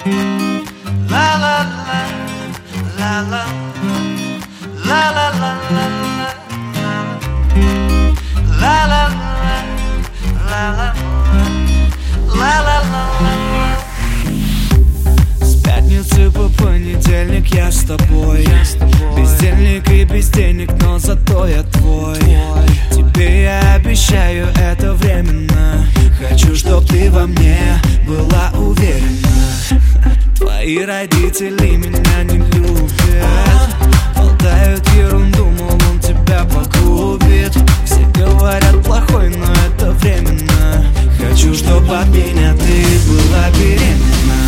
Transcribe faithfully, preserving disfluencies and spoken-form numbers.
С пятницы по понедельник я с тобой, бездельник и без денег, но зато я твой. Тебе я обещаю, это временно. Хочу, чтоб ты во мне была уверена. Твои родители меня не любят, болтают ерунду, мол, он тебя погубит. Все говорят плохой, но это временно. Хочу, чтоб от меня ты была беременна.